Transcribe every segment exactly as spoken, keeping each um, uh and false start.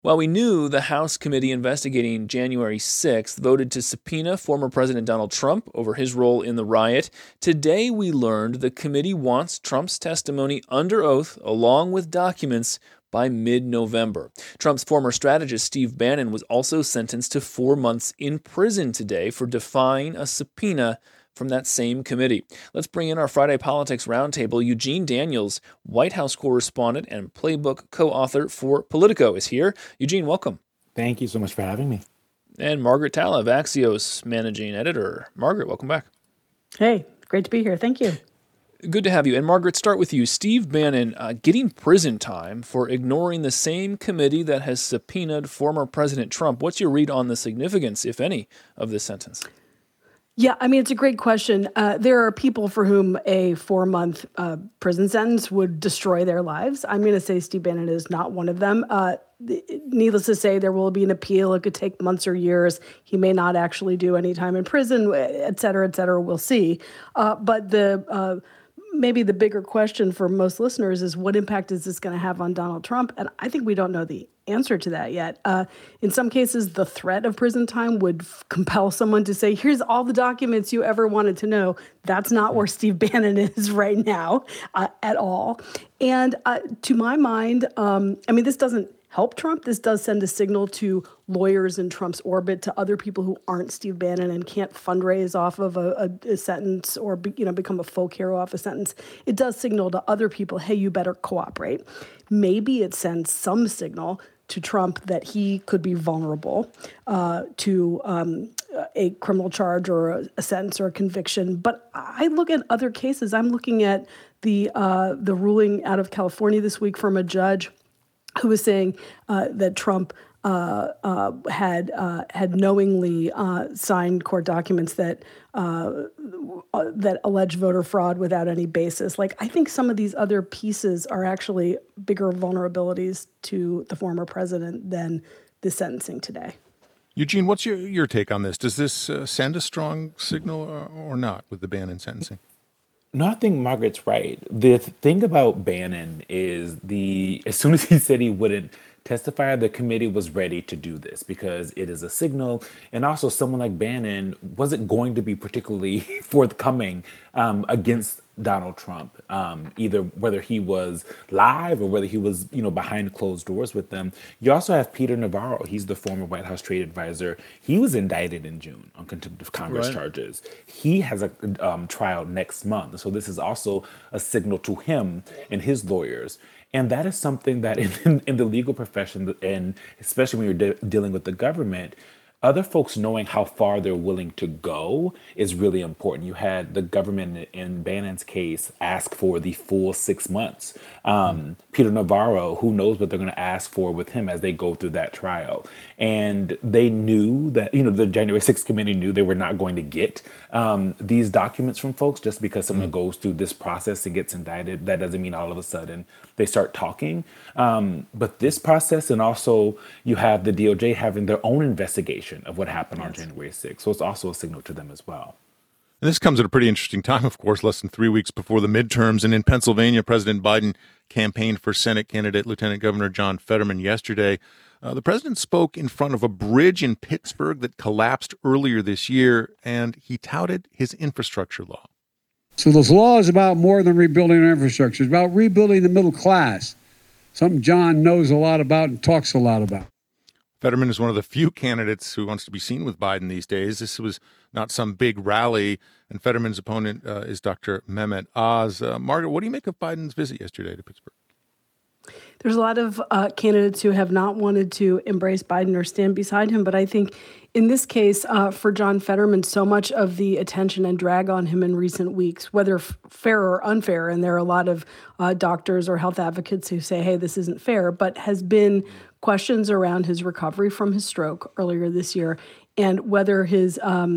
While we knew the House committee investigating January sixth voted to subpoena former President Donald Trump over his role in the riot, today we learned the committee wants Trump's testimony under oath along with documents by mid-November. Trump's former strategist Steve Bannon was also sentenced to four months in prison today for defying a subpoena from that same committee. Let's bring in our Friday Politics Roundtable. Eugene Daniels, White House correspondent and Playbook co-author for Politico, is here. Eugene, welcome. Thank you so much for having me. And Margaret Talla of Axios managing editor. Margaret, welcome back. Hey, great to be here. Thank you. Good to have you. And Margaret, start with you. Steve Bannon uh, getting prison time for ignoring the same committee that has subpoenaed former President Trump. What's your read on the significance, if any, of this sentence? Yeah, I mean, it's a great question. Uh, there are people for whom a four-month uh, prison sentence would destroy their lives. I'm going to say Steve Bannon is not one of them. Uh, needless to say, there will be an appeal. It could take months or years. He may not actually do any time in prison, et cetera, et cetera. We'll see. Uh, but the uh, maybe the bigger question for most listeners is, what impact is this going to have on Donald Trump? And I think we don't know the answer to that yet. Uh, in some cases, the threat of prison time would f- compel someone to say, here's all the documents you ever wanted to know. That's not where Steve Bannon is right now uh, at all. And uh, to my mind, um, I mean, this doesn't help Trump. This does send a signal to lawyers in Trump's orbit, to other people who aren't Steve Bannon and can't fundraise off of a, a, a sentence or be, you know become a folk hero off a sentence. It does signal to other people, hey, you better cooperate. Maybe it sends some signal to Trump that he could be vulnerable uh, to um, a criminal charge or a, a sentence or a conviction. But I look at other cases. I'm looking at the uh, the ruling out of California this week from a judge who was saying uh, that Trump uh, uh, had uh, had knowingly uh, signed court documents that uh, that allege voter fraud without any basis. Like, I think some of these other pieces are actually bigger vulnerabilities to the former president than the sentencing today. Eugene, what's your, your take on this? Does this uh, send a strong signal or, or not with the Bannon sentencing? No, I think Margaret's right. The th- thing about Bannon is the as soon as he said he wouldn't testify, the committee was ready to do this because it is a signal. And also someone like Bannon wasn't going to be particularly forthcoming um, against Donald Trump, um, either whether he was live or whether he was, you know, behind closed doors with them. You also have Peter Navarro. He's the former White House trade advisor. He was indicted in June on contempt of Congress Right. charges. He has a um, trial next month. So this is also a signal to him and his lawyers. And that is something that in, in, in the legal profession, and especially when you're de- dealing with the government, other folks knowing how far they're willing to go is really important. You had the government in Bannon's case ask for the full six months. Um, Peter Navarro, who knows what they're going to ask for with him as they go through that trial. And they knew that, you know, the January sixth committee knew they were not going to get um, these documents from folks just because someone goes through this process and gets indicted. That doesn't mean all of a sudden they start talking. Um, but this process, and also you have the D O J having their own investigation of what happened on January sixth. So it's also a signal to them as well. And this comes at a pretty interesting time, of course, less than three weeks before the midterms. And in Pennsylvania, President Biden campaigned for Senate candidate Lieutenant Governor John Fetterman yesterday. Uh, the president spoke in front of a bridge in Pittsburgh that collapsed earlier this year, and he touted his infrastructure law. So this law is about more than rebuilding our infrastructure. It's about rebuilding the middle class, something John knows a lot about and talks a lot about. Fetterman is one of the few candidates who wants to be seen with Biden these days. This was not some big rally, and Fetterman's opponent uh, is Doctor Mehmet Oz. Uh, Margaret, what do you make of Biden's visit yesterday to Pittsburgh? There's a lot of uh, candidates who have not wanted to embrace Biden or stand beside him. But I think in this case, uh, for John Fetterman, so much of the attention and drag on him in recent weeks, whether f- fair or unfair, and there are a lot of uh, doctors or health advocates who say, hey, this isn't fair, but has been questions around his recovery from his stroke earlier this year and whether his, um,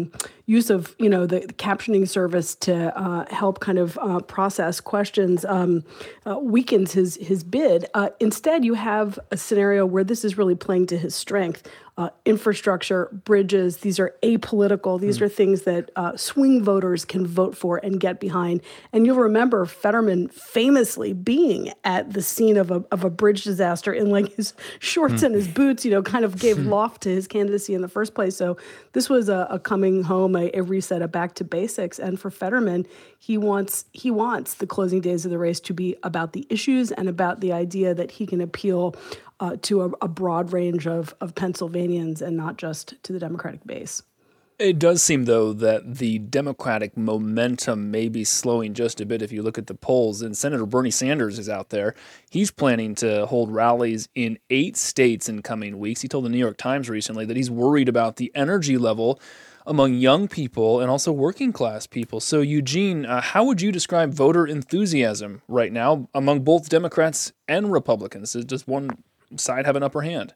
use of, you know, the, the captioning service to uh, help kind of uh, process questions um, uh, weakens his his bid. Uh, instead, you have a scenario where this is really playing to his strength. Uh, infrastructure, bridges, these are apolitical. These mm. are things that uh, swing voters can vote for and get behind. And you'll remember Fetterman famously being at the scene of a of a bridge disaster in like his shorts mm. and his boots, you know, kind of gave loft to his candidacy in the first place. So this was a, a coming home, a, a reset, a back to basics. And for Fetterman, he wants he wants the closing days of the race to be about the issues and about the idea that he can appeal Uh, to a, a broad range of, of Pennsylvanians and not just to the Democratic base. It does seem, though, that the Democratic momentum may be slowing just a bit if you look at the polls. And Senator Bernie Sanders is out there. He's planning to hold rallies in eight states in coming weeks. He told the New York Times recently that he's worried about the energy level among young people and also working class people. So, Eugene, uh, how would you describe voter enthusiasm right now among both Democrats and Republicans? Does one side have an upper hand?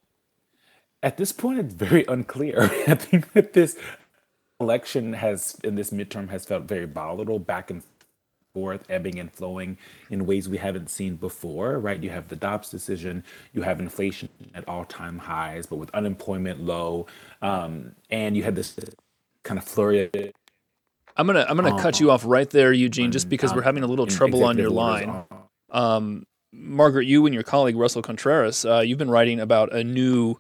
At this point, it's very unclear. I think that this election has, in this midterm, has felt very volatile, back and forth, ebbing and flowing in ways we haven't seen before, right? You have the Dobbs decision, you have inflation at all-time highs, but with unemployment low, um, and you had this kind of flurry of I'm gonna I'm gonna um, cut you off right there, Eugene, just because um, we're having a little trouble on your line. Um, Margaret, you and your colleague Russell Contreras, uh, you've been writing about a new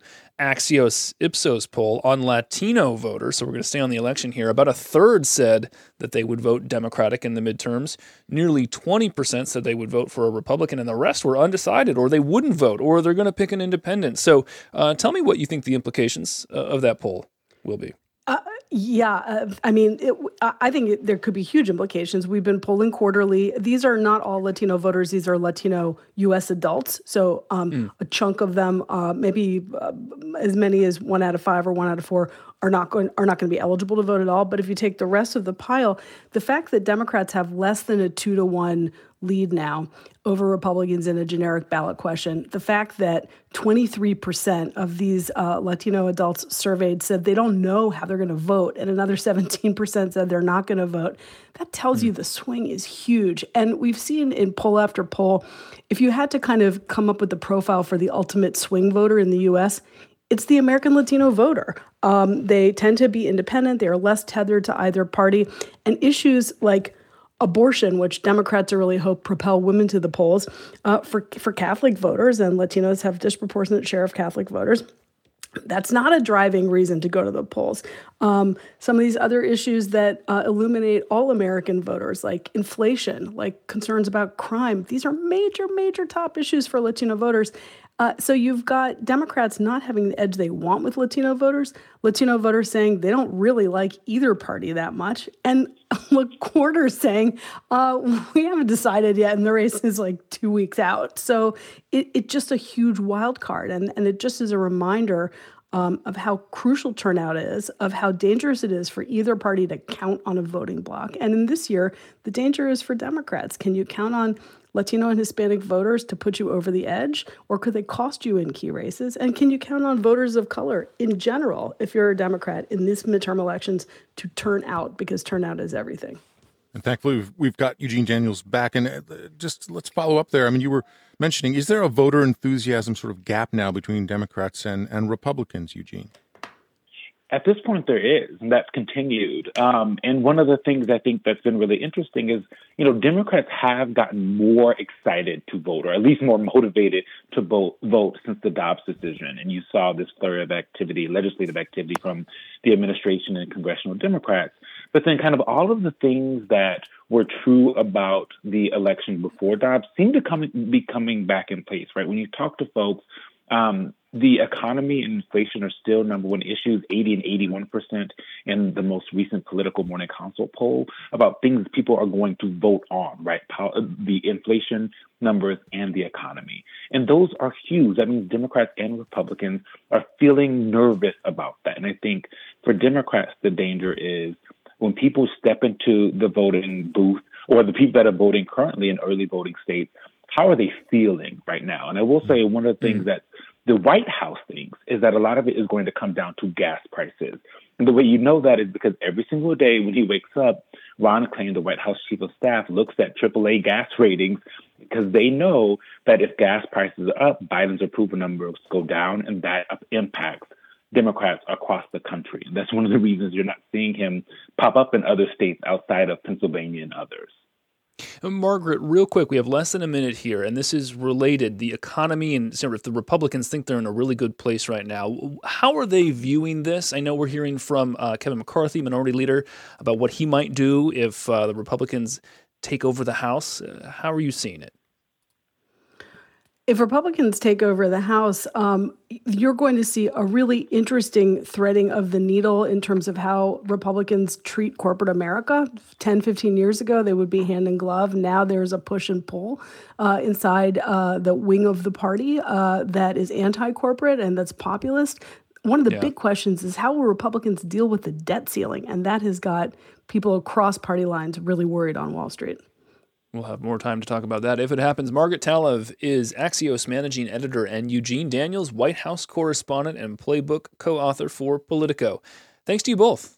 Axios Ipsos poll on Latino voters. So we're going to stay on the election here. About a third said that they would vote Democratic in the midterms. Nearly twenty percent said they would vote for a Republican, and the rest were undecided, or they wouldn't vote, or they're going to pick an independent. So uh, tell me what you think the implications uh, of that poll will be. Uh, yeah, uh, I mean, it, I think it, there could be huge implications. We've been polling quarterly. These are not all Latino voters. These are Latino U S adults. So um, mm. a chunk of them, uh, maybe uh, as many as one out of five or one out of four, are not going are not going to be eligible to vote at all. But if you take the rest of the pile, the fact that Democrats have less than a two to one lead now over Republicans in a generic ballot question, the fact that twenty-three percent of these uh, Latino adults surveyed said they don't know how they're going to vote, and another seventeen percent said they're not going to vote, that tells mm. you the swing is huge. And we've seen in poll after poll, if you had to kind of come up with the profile for the ultimate swing voter in the U S, it's the American Latino voter. Um, they tend to be independent. They are less tethered to either party. And issues like abortion, which Democrats really hope propel women to the polls, uh, for, for Catholic voters, and Latinos have a disproportionate share of Catholic voters, that's not a driving reason to go to the polls. Um, some of these other issues that uh, illuminate all American voters, like inflation, like concerns about crime, these are major, major top issues for Latino voters. Uh, so you've got Democrats not having the edge they want with Latino voters, Latino voters saying they don't really like either party that much, and McWhorter saying, uh, we haven't decided yet, and the race is like two weeks out. So it, it's just a huge wild card, and, and it just is a reminder um, of how crucial turnout is, of how dangerous it is for either party to count on a voting bloc. And in this year, the danger is for Democrats. Can you count on Latino and Hispanic voters to put you over the edge, or could they cost you in key races? And can you count on voters of color in general, if you're a Democrat, in these midterm elections to turn out, because turnout is everything? And thankfully, we've, we've got Eugene Daniels back. And uh, just let's follow up there. I mean, you were mentioning, is there a voter enthusiasm sort of gap now between Democrats and, and Republicans, Eugene? At this point, there is, and that's continued. Um, and one of the things I think that's been really interesting is, you know, Democrats have gotten more excited to vote, or at least more motivated to vote, vote since the Dobbs decision. And you saw this flurry of activity, legislative activity from the administration and congressional Democrats. But then kind of all of the things that were true about the election before Dobbs seem to come, be coming back in place, right? When you talk to folks, um, the economy and inflation are still number one issues, eighty and eighty-one percent in the most recent Political Morning Consult poll about things people are going to vote on, right? The inflation numbers and the economy. And those are huge. That means Democrats and Republicans are feeling nervous about that. And I think for Democrats, the danger is when people step into the voting booth, or the people that are voting currently in early voting states, how are they feeling right now? And I will say one of the things that the White House thinks is that a lot of it is going to come down to gas prices. And the way you know that is because every single day when he wakes up, Ron Klain, the White House chief of staff, looks at triple A gas ratings because they know that if gas prices are up, Biden's approval numbers go down, and that impacts Democrats across the country. That's one of the reasons you're not seeing him pop up in other states outside of Pennsylvania and others. Margaret, real quick, we have less than a minute here, and this is related. The economy, and so if the Republicans think they're in a really good place right now, how are they viewing this? I know we're hearing from uh, Kevin McCarthy, Minority Leader, about what he might do if uh, the Republicans take over the House. Uh, how are you seeing it? If Republicans take over the House, um, you're going to see a really interesting threading of the needle in terms of how Republicans treat corporate America. ten, fifteen years ago, they would be hand in glove. Now there's a push and pull uh, inside uh, the wing of the party uh, that is anti-corporate and that's populist. One of the Yeah. big questions is how will Republicans deal with the debt ceiling? And that has got people across party lines really worried on Wall Street. We'll have more time to talk about that if it happens. Margaret Talev is Axios managing editor and Eugene Daniels, White House correspondent and playbook co-author for Politico. Thanks to you both.